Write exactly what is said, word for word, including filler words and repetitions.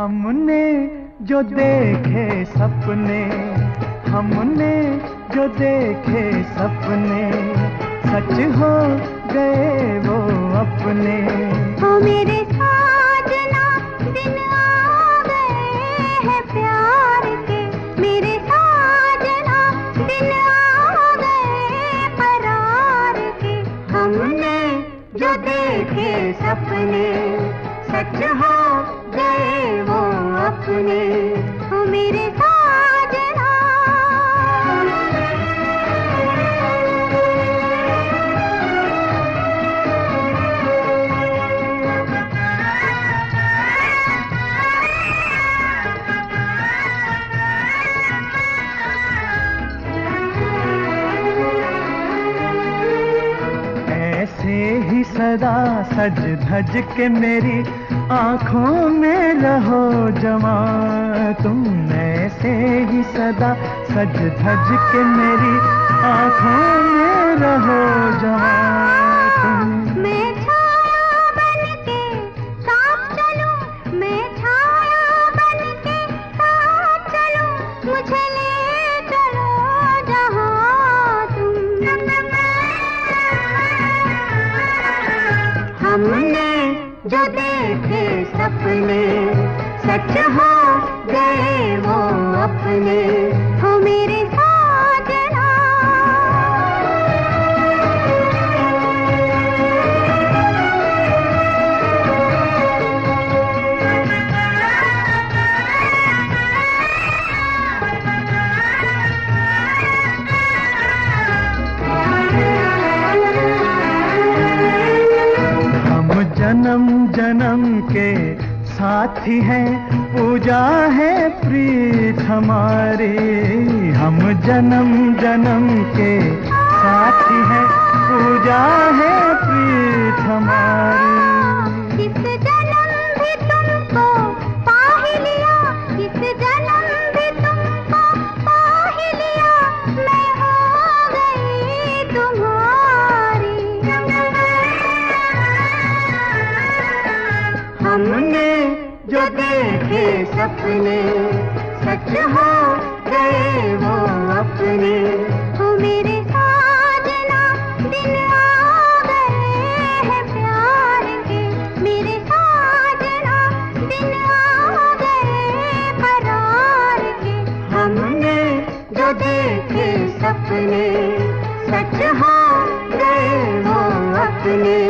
हमने जो देखे सपने, हमने जो देखे सपने, सच हो गए वो अपने। ओ मेरे साजना दिन आ गए हैं प्यार के, मेरे साजना दिन आ गए करार के। हमने जो देखे सपने, सच हो गए वो अपने। ओ मेरे साजना। ऐसे ही सदा सज धज के मेरी आँखों में रहो जवां तुम। ऐसे ही सदा सज धज के मेरी आँखों में रहो जवां तुम। मैं छाया बनके साथ चलूं, मैं छाया बनके साथ चलूं, मुझे ले चलो जहां तुम। हमने जो देखे सपने, सच हो गए वो अपने। हो मेरे साजना। जन्म जन्म के साथी हैं, पूजा है प्रीत हमारी। हम जन्म जन्म के साथी हैं, पूजा है प्रीत हमारी। इस जन्म भी तुमको पा ही लिया, इस जन्म भी तुमको पा ही लिया, मैं हो गई तुम्हारी। हमने जो देखे सपने, सच हो गए वो अपने। ओ मेरे साजना दिन आ गए हैं प्यार के, मेरे साजना दिन आ गए करार के। हमने जो देखे सपने, सच हो गए वो अपने।